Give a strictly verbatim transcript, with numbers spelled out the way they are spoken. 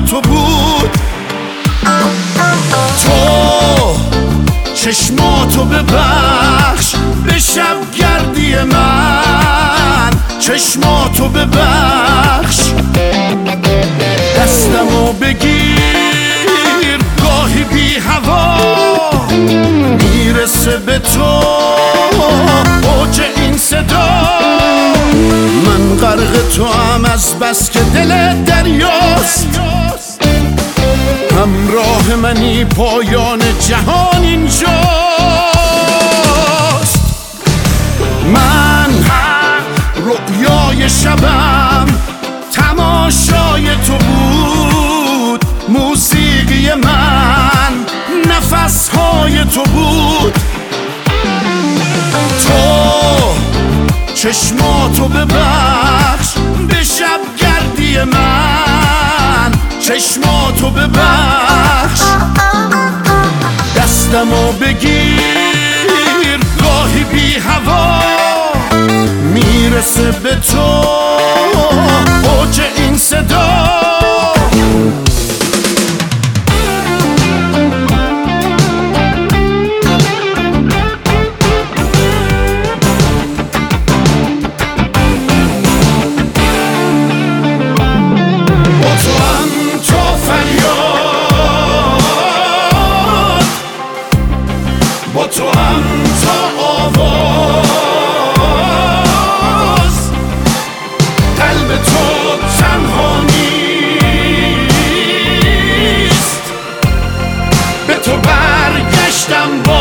تو بود. تو چشماتو ببخش به شب گردی من، چشماتو ببخش، دستمو بگیر گاهی بی هوا میرسه به تو اوج این صدا. من غرق تو هم از بس که دل دریاست، همراه منی پایان جهان اینجاست. من رؤیای شبم تماشای تو بود، موسیقی من نفسهای تو بود. تو چشماتو ببخش به شب گردی من، چشماتو ببخش، دستمو بگیر گاهی بی هوا میرسه به تو اوج این صدا. با تو هم تا آواز قلب تو تنها نیست، به تو برگشتم با